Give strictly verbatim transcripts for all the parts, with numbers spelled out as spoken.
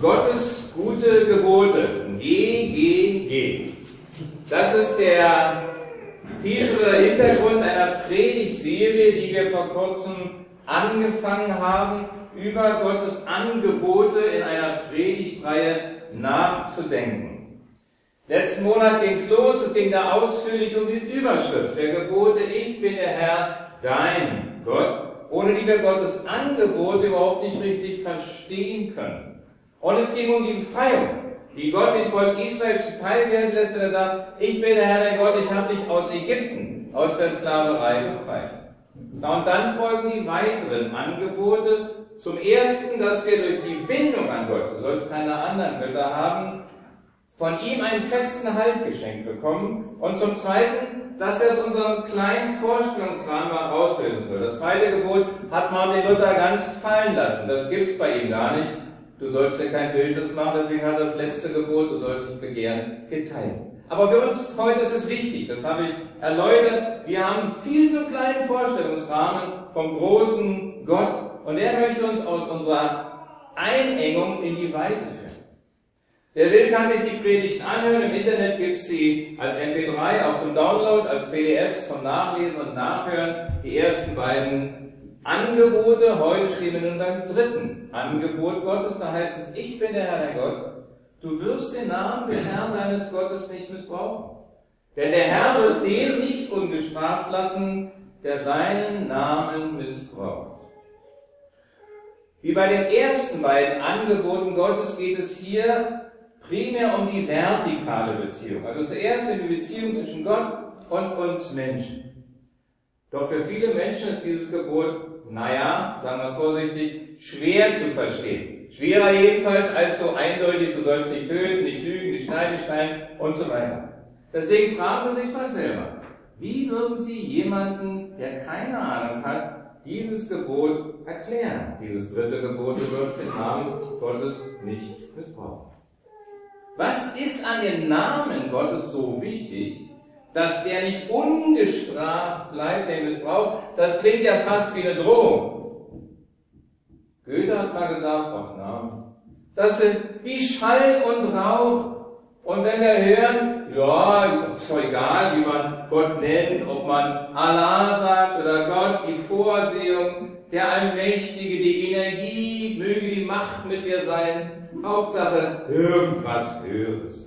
Gottes gute Gebote. G G G. Das ist der tiefere Hintergrund einer Predigtserie, die wir vor kurzem angefangen haben, über Gottes Angebote in einer Predigtreihe nachzudenken. Letzten Monat ging es los, es ging da ausführlich um die Überschrift der Gebote, ich bin der Herr, dein Gott, ohne die wir Gottes Angebote überhaupt nicht richtig verstehen können. Und es ging um die Befreiung, die Gott dem Volk Israel zuteil werden lässt, wenn er sagt, ich bin der Herr, dein Gott, ich habe dich aus Ägypten, aus der Sklaverei befreit. Na, und dann folgen die weiteren Angebote. Zum Ersten, dass wir durch die Bindung an Gott, du sollst keine anderen Götter haben, von ihm einen festen Halt geschenkt bekommen. Und zum Zweiten, dass er aus unserem kleinen Vorstellungsrahmen mal rauslösen soll. Das zweite Gebot hat Martin Luther ganz fallen lassen. Das gibt's bei ihm gar nicht. Du sollst ja kein Bildnis machen, deswegen hat das letzte Gebot, du sollst nicht begehren, geteilt. Aber für uns heute ist es wichtig, das habe ich erläutert. Wir haben einen viel zu kleinen Vorstellungsrahmen vom großen Gott und er möchte uns aus unserer Einengung in die Weite führen. Wer will, kann sich die Predigten anhören. Im Internet gibt es sie als M P drei, auch zum Download, als P D Fs zum Nachlesen und Nachhören. Die ersten beiden Angebote. Heute stehen wir nun beim dritten Angebot Gottes. Da heißt es, ich bin der Herr, dein Gott. Du wirst den Namen des Herrn deines Gottes nicht missbrauchen. Denn der Herr wird den nicht ungestraft lassen, der seinen Namen missbraucht. Wie bei den ersten beiden Angeboten Gottes geht es hier primär um die vertikale Beziehung. Also zuerst um die Beziehung zwischen Gott und uns Menschen. Doch für viele Menschen ist dieses Gebot, naja, sagen wir es vorsichtig, schwer zu verstehen. Schwerer jedenfalls als so eindeutig, du sollst nicht töten, nicht lügen, nicht schneiden, nicht schneiden und so weiter. Deswegen fragen Sie sich mal selber, wie würden Sie jemanden, der keine Ahnung hat, dieses Gebot erklären? Dieses dritte Gebot, du sollst den Namen Gottes nicht missbrauchen. Was ist an dem Namen Gottes so wichtig, dass der nicht ungestraft bleibt, der Missbrauch? Das klingt ja fast wie eine Drohung. Goethe hat mal gesagt, ach na, das sind wie Schall und Rauch. Und wenn wir hören, ja, ist doch egal, wie man Gott nennt, ob man Allah sagt oder Gott, die Vorsehung, der Allmächtige, die Energie, möge die Macht mit dir sein. Hauptsache, irgendwas Höheres.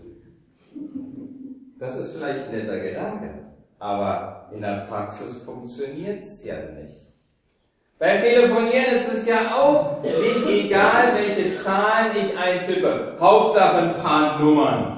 Das ist vielleicht ein netter Gedanke, aber in der Praxis funktioniert's ja nicht. Beim Telefonieren ist es ja auch nicht egal, welche Zahlen ich eintippe. Hauptsache ein paar Nummern.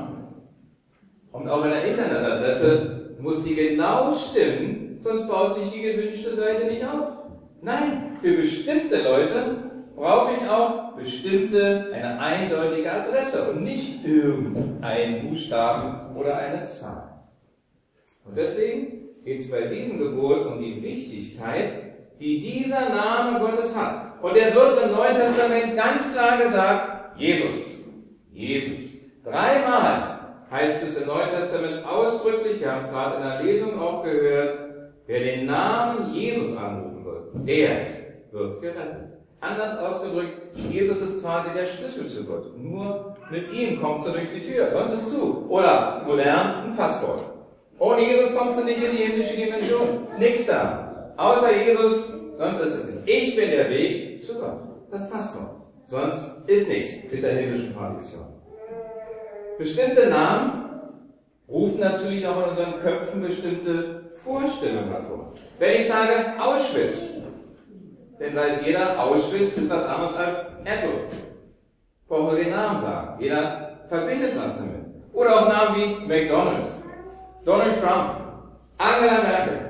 Und auch in der Internetadresse muss die genau stimmen, sonst baut sich die gewünschte Seite nicht auf. Nein, für bestimmte Leute brauche ich auch bestimmte, eine eindeutige Adresse und nicht irgendeinen Buchstaben oder eine Zahl. Und deswegen geht es bei diesem Gebot um die Wichtigkeit, die dieser Name Gottes hat. Und er wird im Neuen Testament ganz klar gesagt, Jesus, Jesus. Dreimal heißt es im Neuen Testament ausdrücklich, wir haben es gerade in der Lesung auch gehört, wer den Namen Jesus anrufen wird, der wird gerettet. Anders ausgedrückt, Jesus ist quasi der Schlüssel zu Gott. Nur mit ihm kommst du durch die Tür, sonst ist zu. Oder modern, ein Passwort. Ohne Jesus kommst du nicht in die himmlische Dimension. Nix da. Außer Jesus, sonst ist es nicht. Ich bin der Weg zu Gott. Das Passwort. Sonst ist nichts mit der himmlischen Tradition. Bestimmte Namen rufen natürlich auch in unseren Köpfen bestimmte Vorstellungen hervor. Wenn ich sage Auschwitz, dann weiß jeder, Auschwitz ist was anderes als Apple. Brauchen wir den Namen sagen. Jeder verbindet was damit. Oder auch Namen wie McDonald's, Donald Trump, Angela Merkel.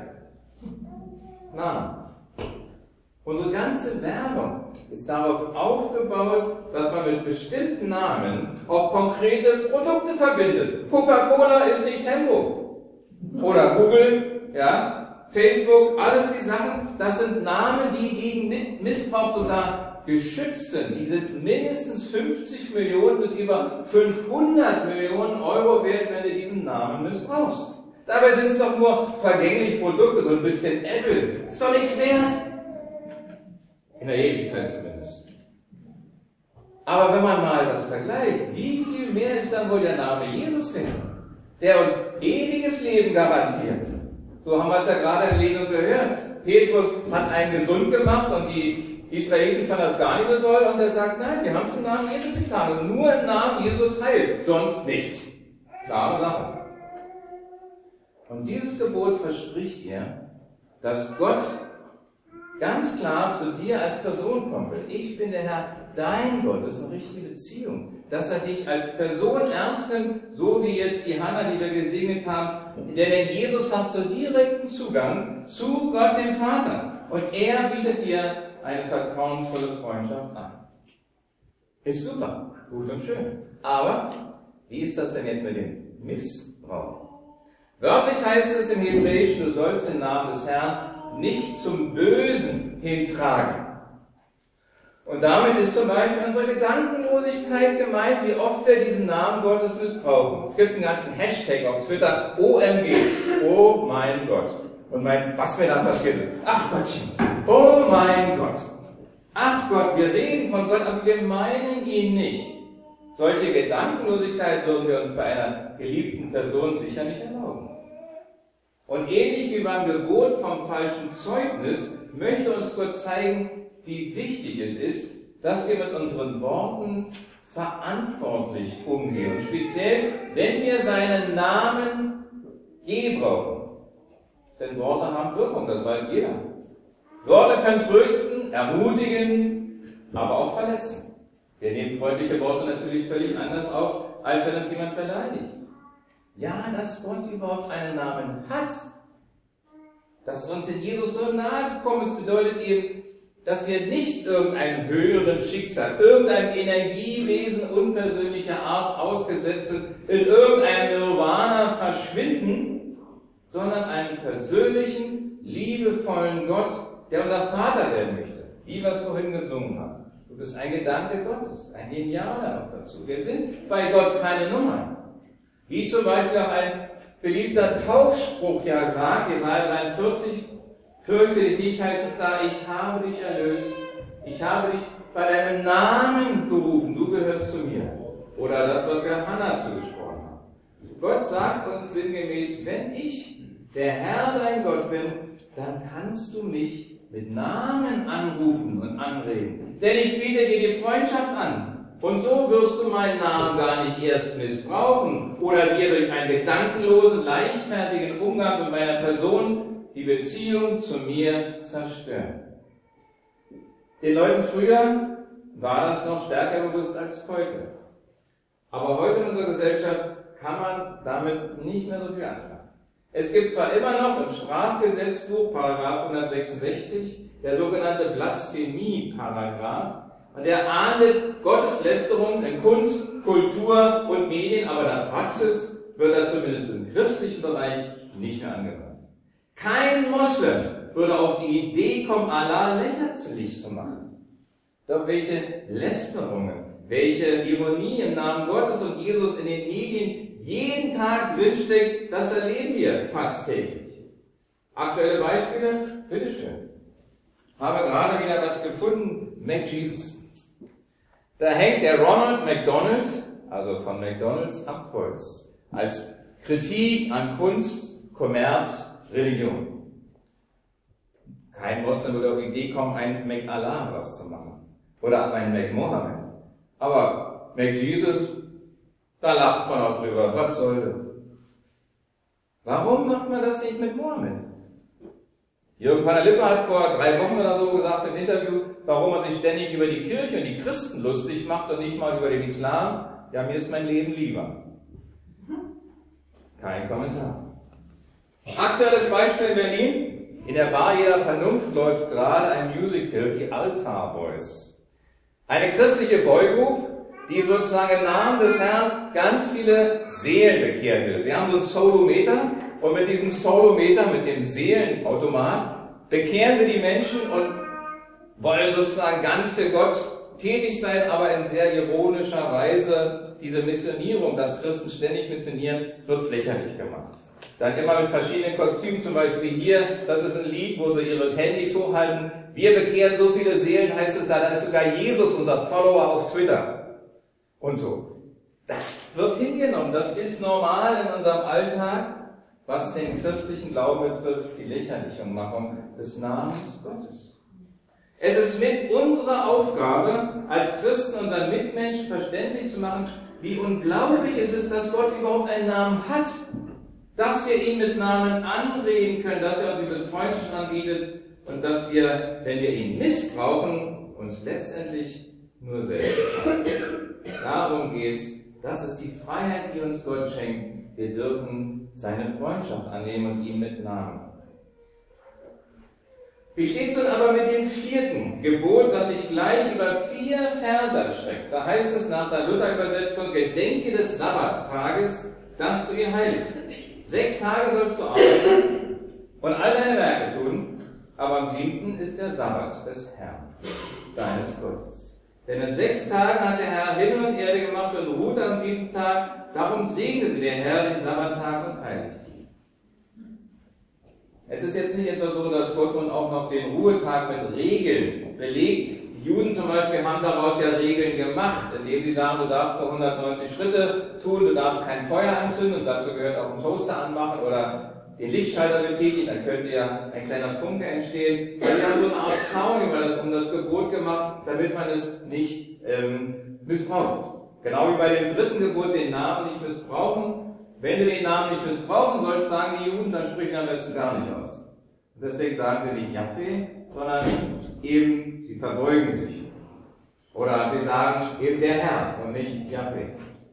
Namen. Unsere ganze Werbung ist darauf aufgebaut, dass man mit bestimmten Namen auch konkrete Produkte verbindet. Coca-Cola ist nicht Tempo. Oder Google, ja, Facebook, alles die Sachen, das sind Namen, die gegen Missbrauch sogar geschützt sind. Die sind mindestens fünfzig Millionen bis über fünfhundert Millionen Euro wert, wenn du diesen Namen missbrauchst. Dabei sind es doch nur vergängliche Produkte, so ein bisschen Apple. Ist doch nichts wert. In der Ewigkeit zumindest. Aber wenn man mal das vergleicht, wie viel mehr ist dann wohl der Name Jesus wert, der uns ewiges Leben garantiert? So haben wir es ja gerade in der Lesung gehört. Petrus hat einen gesund gemacht und die Israeliten fanden das gar nicht so toll und er sagt, nein, wir haben es im Namen Jesus getan und nur im Namen Jesus heilt, sonst nichts. Klare Sache. Und dieses Gebot verspricht dir, dass Gott ganz klar zu dir als Person kommen will. Ich bin der Herr, dein Gott. Das ist eine richtige Beziehung. Dass er dich als Person ernst nimmt, so wie jetzt die Hannah, die wir gesegnet haben. Denn in Jesus hast du direkten Zugang zu Gott, dem Vater. Und er bietet dir eine vertrauensvolle Freundschaft an. Ist super, gut und schön. Aber wie ist das denn jetzt mit dem Missbrauch? Wörtlich heißt es im Hebräischen, du sollst den Namen des Herrn nicht zum Bösen hintragen. Und damit ist zum Beispiel unsere Gedankenlosigkeit gemeint, wie oft wir diesen Namen Gottes missbrauchen. Es gibt einen ganzen Hashtag auf Twitter, O M G, oh mein Gott. Und mein, was mir dann passiert ist, ach Gottchen, oh mein Gott. Ach Gott, wir reden von Gott, aber wir meinen ihn nicht. Solche Gedankenlosigkeit würden wir uns bei einer geliebten Person sicher nicht erlauben. Und ähnlich wie beim Gebot vom falschen Zeugnis möchte uns Gott zeigen, wie wichtig es ist, dass wir mit unseren Worten verantwortlich umgehen. Und speziell, wenn wir seinen Namen gebrauchen. Denn Worte haben Wirkung, das weiß jeder. Worte können trösten, ermutigen, aber auch verletzen. Wir nehmen freundliche Worte natürlich völlig anders auf, als wenn uns jemand beleidigt. Ja, dass Gott überhaupt einen Namen hat, dass uns in Jesus so nahe gekommen ist, bedeutet eben, dass wir nicht irgendeinem höheren Schicksal, irgendeinem Energiewesen unpersönlicher Art ausgesetzt sind, in irgendeinem Nirvana verschwinden, sondern einen persönlichen, liebevollen Gott, der unser Vater werden möchte, wie wir es vorhin gesungen haben. Du bist ein Gedanke Gottes, ein Genialer noch dazu. Wir sind bei Gott keine Nummern. Wie zum Beispiel auch ein beliebter Taufspruch ja sagt, Jesaja dreiundvierzig, fürchte dich nicht, heißt es da, ich habe dich erlöst, ich habe dich bei deinem Namen gerufen, du gehörst zu mir. Oder das, was wir Hannah zugesprochen haben. Gott sagt uns sinngemäß, wenn ich der Herr dein Gott bin, dann kannst du mich mit Namen anrufen und anreden. Denn ich biete dir die Freundschaft an. Und so wirst du meinen Namen gar nicht erst missbrauchen oder dir durch einen gedankenlosen, leichtfertigen Umgang mit meiner Person die Beziehung zu mir zerstören. Den Leuten früher war das noch stärker bewusst als heute. Aber heute in unserer Gesellschaft kann man damit nicht mehr so viel anfangen. Es gibt zwar immer noch im Strafgesetzbuch, Paragraph hundertsechsundsechzig, der sogenannte Blasphemie-Paragraph, und der ahndet Gotteslästerung in Kunst, Kultur und Medien, aber in der Praxis wird er zumindest im christlichen Bereich nicht mehr angewandt. Kein Moslem würde auf die Idee kommen, Allah lächerlich zu machen. Doch welche Lästerungen, welche Ironie im Namen Gottes und Jesus in den Medien jeden Tag drinsteckt, das erleben wir fast täglich. Aktuelle Beispiele? Bitteschön. Habe gerade wieder was gefunden, McJesus. Da hängt der Ronald McDonald, also von McDonalds, am Kreuz. Als Kritik an Kunst, Kommerz, Religion. Kein Moslem würde auf die Idee kommen, einen McAllah rauszumachen. Oder einen McMohammed. Aber McJesus, da lacht man auch drüber. Was soll das? Warum macht man das nicht mit Mohammed? Jürgen van der Lippe hat vor drei Wochen oder so gesagt im Interview, warum man sich ständig über die Kirche und die Christen lustig macht und nicht mal über den Islam. Ja, mir ist mein Leben lieber. Kein Kommentar. Aktuelles Beispiel in Berlin. In der Bar jeder Vernunft läuft gerade ein Musical, die Altar Boys. Eine christliche Boygroup, die sozusagen im Namen des Herrn ganz viele Seelen bekehren will. Sie haben so einen Solometer und mit diesem Solometer, mit dem Seelenautomat, bekehren sie die Menschen und wollen sozusagen ganz für Gott tätig sein, aber in sehr ironischer Weise diese Missionierung, dass Christen ständig missionieren, wird lächerlich gemacht. Dann immer mit verschiedenen Kostümen, zum Beispiel hier, das ist ein Lied, wo sie ihre Handys hochhalten. Wir bekehren so viele Seelen, heißt es da, da ist sogar Jesus unser Follower auf Twitter. und so. Das wird hingenommen, das ist normal in unserem Alltag, was den christlichen Glauben betrifft, die Lächerlichmachung des Namens Gottes. Es ist mit unserer Aufgabe, als Christen unseren Mitmenschen verständlich zu machen, wie unglaublich es ist, dass Gott überhaupt einen Namen hat, dass wir ihn mit Namen anreden können, dass er uns diese Freundschaft anbietet und dass wir, wenn wir ihn missbrauchen, uns letztendlich nur selbst schaden. Darum geht's. Das ist die Freiheit, die uns Gott schenkt. Wir dürfen seine Freundschaft annehmen und ihn mit Namen anreden. Wie steht es nun aber mit dem vierten Gebot, das sich gleich über vier Verse erstreckt? Da heißt es nach der Luther-Übersetzung, gedenke des Sabbattages, dass du ihn heiligst. Sechs Tage sollst du arbeiten und all deine Werke tun, aber am siebten ist der Sabbat des Herrn, deines Gottes. Denn in sechs Tagen hat der Herr Himmel und Erde gemacht und ruhte am siebten Tag, darum segnete der Herr den Sabbattag und heiligte ihn. Es ist jetzt nicht etwa so, dass Gott nun auch noch den Ruhetag mit Regeln belegt. Die Juden zum Beispiel haben daraus ja Regeln gemacht, indem sie sagen, du darfst nur hundertneunzig Schritte tun, du darfst kein Feuer anzünden, und dazu gehört auch ein Toaster anmachen oder den Lichtschalter betätigen, dann könnte ja ein kleiner Funke entstehen. Sie haben so eine Art Zaun über das, um das Gebot gemacht, damit man es nicht ähm, missbraucht. Genau wie bei dem dritten Gebot, den Namen nicht missbrauchen. Wenn du den Namen nicht missbrauchen sollst, sagen die Juden, dann sprich ihn am besten gar nicht aus. Und deswegen sagen sie nicht Jahwe, sondern eben, sie verbeugen sich. Oder sie sagen eben der Herr und nicht Jahwe.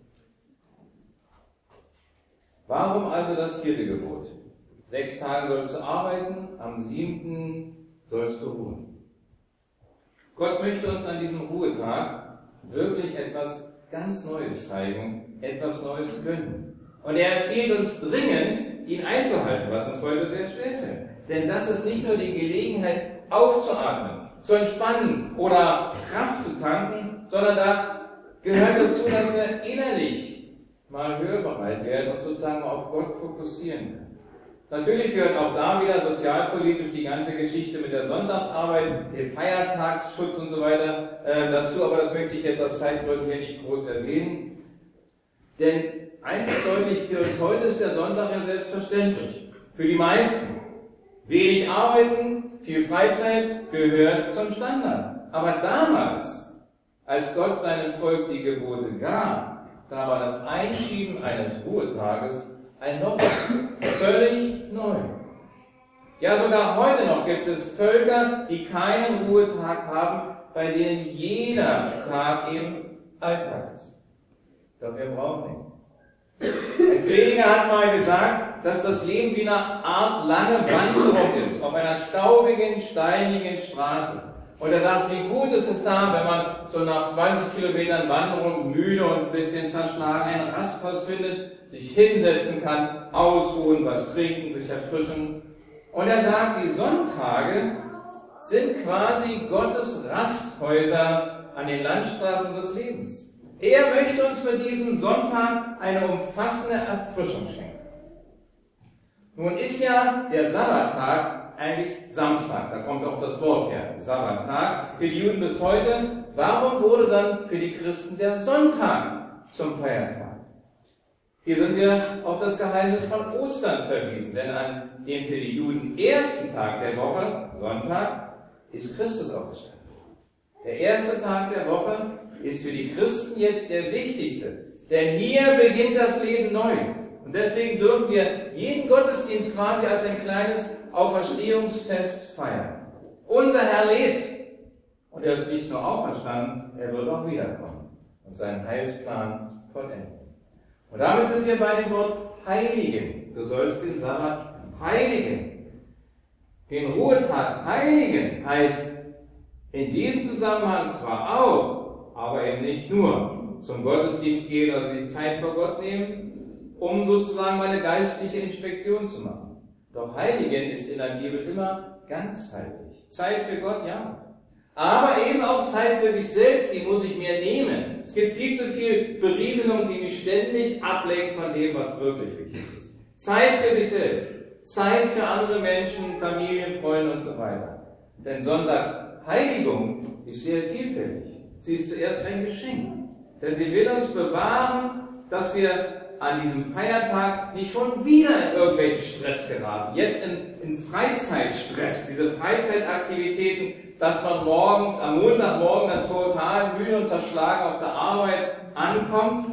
Warum also das vierte Gebot? Sechs Tage sollst du arbeiten, am siebten sollst du ruhen. Gott möchte uns an diesem Ruhetag wirklich etwas ganz Neues zeigen, etwas Neues gönnen. Und er empfiehlt uns dringend, ihn einzuhalten, was uns heute sehr schwer fällt. Denn das ist nicht nur die Gelegenheit, aufzuatmen, zu entspannen oder Kraft zu tanken, sondern da gehört dazu, dass wir innerlich mal hörbereit werden und sozusagen auf Gott fokussieren können. Natürlich gehört auch da wieder sozialpolitisch die ganze Geschichte mit der Sonntagsarbeit, dem Feiertagsschutz und so weiter äh, dazu, aber das möchte ich jetzt aus Zeitgründen hier nicht groß erwähnen. Denn eins ist deutlich, für uns heute ist der Sonntag ja selbstverständlich. Für die meisten. Wenig arbeiten, viel Freizeit gehört zum Standard. Aber damals, als Gott seinem Volk die Gebote gab, da war das Einschieben eines Ruhetages ein noch völlig neu. Ja, sogar heute noch gibt es Völker, die keinen Ruhetag haben, bei denen jeder Tag eben Alltag ist. Doch wir brauchen ihn. Ein Prediger hat mal gesagt, dass das Leben wie eine Art lange Wanderung ist, auf einer staubigen, steinigen Straße. Und er sagt, wie gut ist es da, wenn man so nach zwanzig Kilometern Wanderung müde und ein bisschen zerschlagen ein Rasthaus findet, sich hinsetzen kann, ausruhen, was trinken, sich erfrischen. Und er sagt, die Sonntage sind quasi Gottes Rasthäuser an den Landstraßen des Lebens. Er möchte uns mit diesem Sonntag eine umfassende Erfrischung schenken. Nun ist ja der Sabbattag eigentlich Samstag, da kommt auch das Wort her, Sabbattag, für die Juden bis heute. Warum wurde dann für die Christen der Sonntag zum Feiertag? Hier sind wir auf das Geheimnis von Ostern verwiesen, denn an dem für die Juden ersten Tag der Woche, Sonntag, ist Christus aufgestanden. Der erste Tag der Woche ist für die Christen jetzt der wichtigste, denn hier beginnt das Leben neu. Und deswegen dürfen wir jeden Gottesdienst quasi als ein kleines Auferstehungsfest feiern. Unser Herr lebt. Und er ist nicht nur auferstanden, er wird auch wiederkommen und seinen Heilsplan vollenden. Und damit sind wir bei dem Wort heiligen. Du sollst den Sabbat heiligen. Den Ruhetag heiligen heißt in diesem Zusammenhang zwar auch, aber eben nicht nur zum Gottesdienst gehen oder sich Zeit vor Gott nehmen, um sozusagen meine geistliche Inspektion zu machen. Doch heiligen ist in der Bibel immer ganzheitlich. Zeit für Gott, ja. Aber eben auch Zeit für sich selbst, die muss ich mir nehmen. Es gibt viel zu viel Berieselung, die mich ständig ablenkt von dem, was wirklich wichtig ist. Zeit für sich selbst. Zeit für andere Menschen, Familie, Freunde und so weiter. Denn Sonntagsheiligung ist sehr vielfältig. Sie ist zuerst ein Geschenk. Denn sie will uns bewahren, dass wir an diesem Feiertag nicht schon wieder in irgendwelchen Stress geraten. Jetzt in, in Freizeitstress, diese Freizeitaktivitäten, dass man morgens, am Montagmorgen dann total müde und zerschlagen auf der Arbeit ankommt.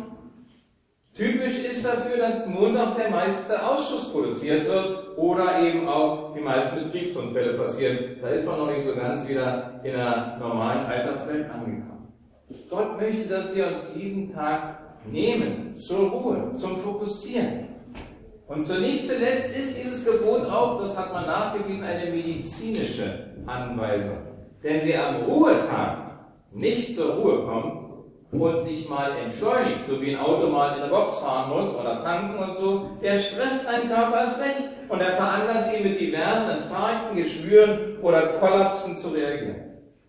Typisch ist dafür, dass montags der meiste Ausschuss produziert wird oder eben auch die meisten Betriebsunfälle passieren. Da ist man noch nicht so ganz wieder in der normalen Alltagswelt angekommen. Gott möchte, dass wir uns diesen Tag nehmen, zur Ruhe, zum Fokussieren. Und zu nicht zuletzt ist dieses Gebot auch, das hat man nachgewiesen, eine medizinische Anweisung. Denn wer am Ruhetag nicht zur Ruhe kommt und sich mal entschleunigt, so wie ein Auto mal in eine Box fahren muss oder tanken und so, der stresst seinen Körper erst recht und er veranlasst ihn mit diversen Infarkten, Geschwüren oder Kollapsen zu reagieren.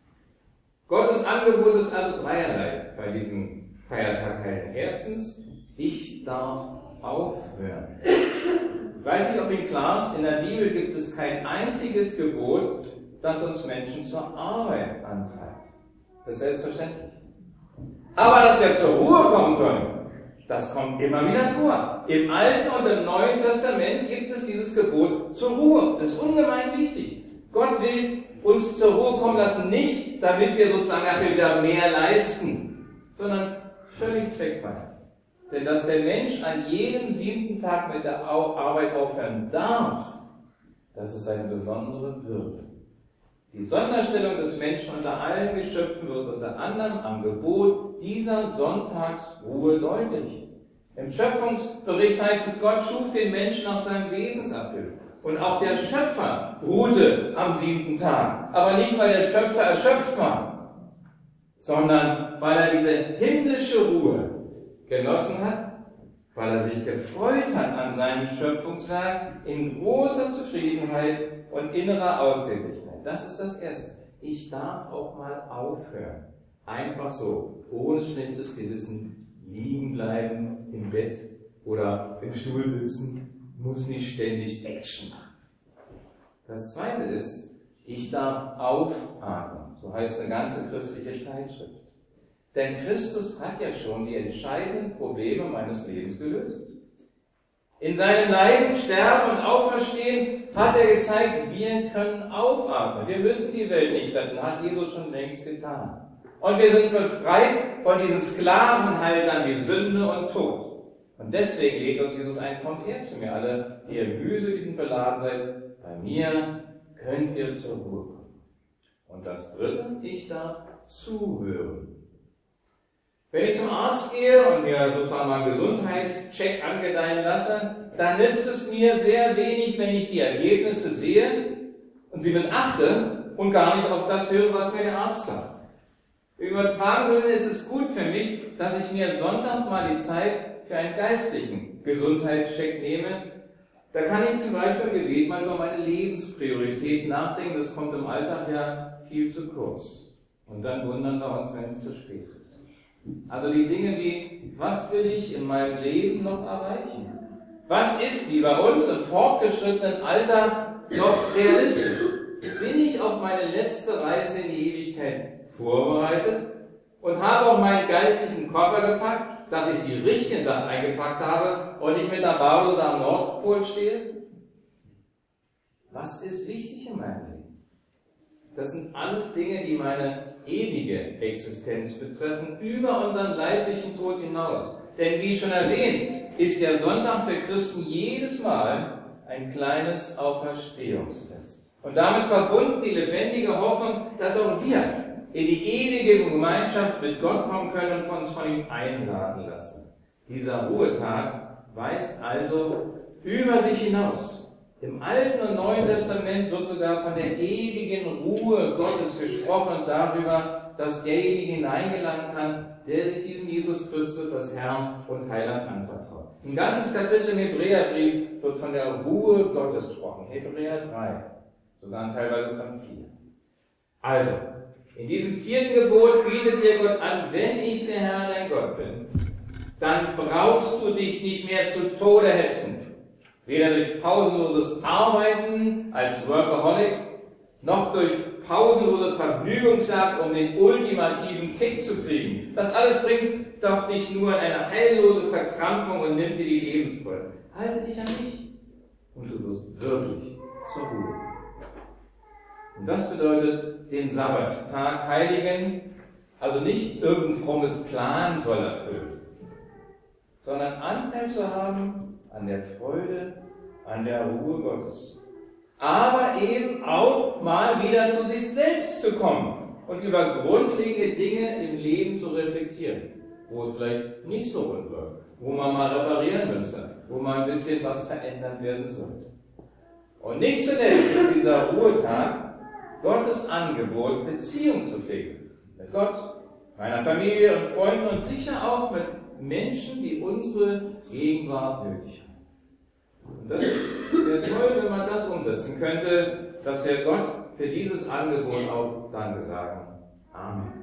Gottes Angebot ist also dreierlei bei diesem Feiertag Heiligen. Erstens, ich darf aufhören. Ich weiß nicht, ob Ihnen klar ist, in der Bibel gibt es kein einziges Gebot, das uns Menschen zur Arbeit antreibt. Das ist selbstverständlich. Aber dass wir zur Ruhe kommen sollen, das kommt immer wieder vor. Im Alten und im Neuen Testament gibt es dieses Gebot zur Ruhe. Das ist ungemein wichtig. Gott will uns zur Ruhe kommen lassen, nicht damit wir sozusagen dafür wieder mehr leisten, sondern völlig zweckfrei. Denn dass der Mensch an jedem siebten Tag mit der Arbeit aufhören darf, das ist eine besondere Würde. Die Sonderstellung des Menschen unter allen Geschöpfen wird unter anderem am Gebot dieser Sonntagsruhe deutlich. Im Schöpfungsbericht heißt es, Gott schuf den Menschen nach seinem Wesensabbild. Und auch der Schöpfer ruhte am siebten Tag. Aber nicht, weil der Schöpfer erschöpft war, sondern weil er diese himmlische Ruhe genossen hat, weil er sich gefreut hat an seinem Schöpfungswerk in großer Zufriedenheit und innerer Ausgeglichenheit. Das ist das Erste. Ich darf auch mal aufhören. Einfach so, ohne schlechtes Gewissen liegen bleiben im Bett oder im Stuhl sitzen, muss nicht ständig Action machen. Das Zweite ist, ich darf aufatmen. So heißt eine ganze christliche Zeitschrift. Denn Christus hat ja schon die entscheidenden Probleme meines Lebens gelöst. In seinem Leiden, Sterben und Auferstehen hat er gezeigt, wir können aufatmen. Wir müssen die Welt nicht retten, hat Jesus schon längst getan. Und wir sind befreit von diesen Sklavenhaltern wie Sünde und Tod. Und deswegen lädt uns Jesus ein, kommt her zu mir alle, die ihr mühselig und beladen seid, bei mir könnt ihr zur Ruhe kommen. Und das Dritte, ich darf zuhören. Wenn ich zum Arzt gehe und mir sozusagen mal einen Gesundheitscheck angedeihen lasse, dann nützt es mir sehr wenig, wenn ich die Ergebnisse sehe und sie missachte und gar nicht auf das höre, was mir der Arzt sagt. Im übertragenen Sinne ist es gut für mich, dass ich mir sonntags mal die Zeit für einen geistlichen Gesundheitscheck nehme. Da kann ich zum Beispiel im Gebet mal über meine Lebensprioritäten nachdenken. Das kommt im Alltag ja viel zu kurz. Und dann wundern wir uns, wenn es zu spät ist. Also die Dinge wie, was will ich in meinem Leben noch erreichen? Was ist, wie bei uns im fortgeschrittenen Alter, noch realistisch? Bin ich auf meine letzte Reise in die Ewigkeit vorbereitet und habe auch meinen geistlichen Koffer gepackt, dass ich die richtigen Sachen eingepackt habe und nicht mit einer Badehose am Nordpol stehe? Was ist wichtig in meinem Leben? Das sind alles Dinge, die meine ewige Existenz betreffen, über unseren leiblichen Tod hinaus. Denn wie schon erwähnt, ist der Sonntag für Christen jedes Mal ein kleines Auferstehungsfest. Und damit verbunden die lebendige Hoffnung, dass auch wir in die ewige Gemeinschaft mit Gott kommen können und uns von ihm einladen lassen. Dieser Ruhetag weist also über sich hinaus. Im Alten und Neuen Testament wird sogar von der ewigen Ruhe Gottes gesprochen und darüber, dass derjenige hineingelangen kann, der sich diesem Jesus Christus, das Herrn und Heiland, anvertraut. Ein ganzes Kapitel im Hebräerbrief wird von der Ruhe Gottes gesprochen. Hebräer drei, sogar teilweise von vier. Also, in diesem vierten Gebot bietet dir Gott an, wenn ich der Herr dein Gott bin, dann brauchst du dich nicht mehr zu Tode hetzen. Weder durch pausenloses Arbeiten als Workaholic, noch durch pausenlose Vergnügungsjagd, um den ultimativen Kick zu kriegen. Das alles bringt doch dich nur in eine heillose Verkrampfung und nimmt dir die Lebensfreude. Halte dich an mich und du wirst wirklich zur Ruhe. Und das bedeutet den Sabbattag heiligen, also nicht irgendein frommes Plan soll erfüllen, sondern Anteil zu haben an der Freude, an der Ruhe Gottes. Aber eben auch mal wieder zu sich selbst zu kommen und über grundlegende Dinge im Leben zu reflektieren, wo es vielleicht nicht so rund läuft, wo man mal reparieren müsste, wo mal ein bisschen was verändert werden sollte. Und nicht zuletzt ist dieser Ruhetag Gottes Angebot, Beziehung zu pflegen. Mit Gott, meiner Familie und Freunden und sicher auch mit Menschen, die unsere Gegenwart nötig haben. Und das wäre toll, wenn man das umsetzen könnte, dass wir Gott für dieses Angebot auch Danke sagen. Amen.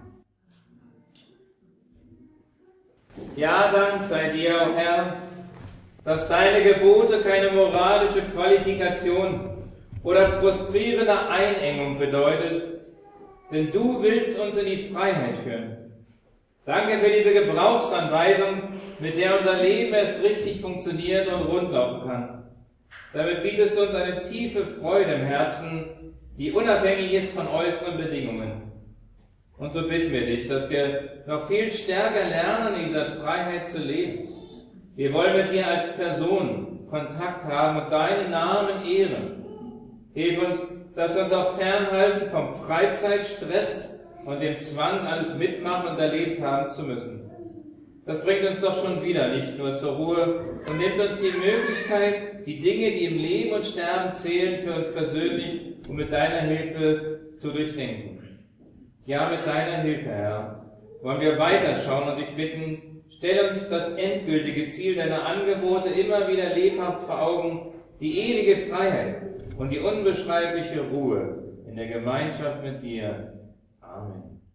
Ja, Dank sei dir, o Herr, dass deine Gebote keine moralische Qualifikation oder frustrierende Einengung bedeutet, denn du willst uns in die Freiheit führen. Danke für diese Gebrauchsanweisung, mit der unser Leben erst richtig funktioniert und rundlaufen kann. Damit bietest du uns eine tiefe Freude im Herzen, die unabhängig ist von äußeren Bedingungen. Und so bitten wir dich, dass wir noch viel stärker lernen, in dieser Freiheit zu leben. Wir wollen mit dir als Person Kontakt haben und deinen Namen ehren. Hilf uns, dass wir uns auch fernhalten vom Freizeitstress und dem Zwang, alles mitmachen und erlebt haben zu müssen. Das bringt uns doch schon wieder nicht nur zur Ruhe und nimmt uns die Möglichkeit, die Dinge, die im Leben und Sterben zählen, für uns persönlich und mit deiner Hilfe zu durchdenken. Ja, mit deiner Hilfe, Herr, wollen wir weiterschauen und dich bitten, stell uns das endgültige Ziel deiner Angebote immer wieder lebhaft vor Augen, die ewige Freiheit und die unbeschreibliche Ruhe in der Gemeinschaft mit dir. Amen.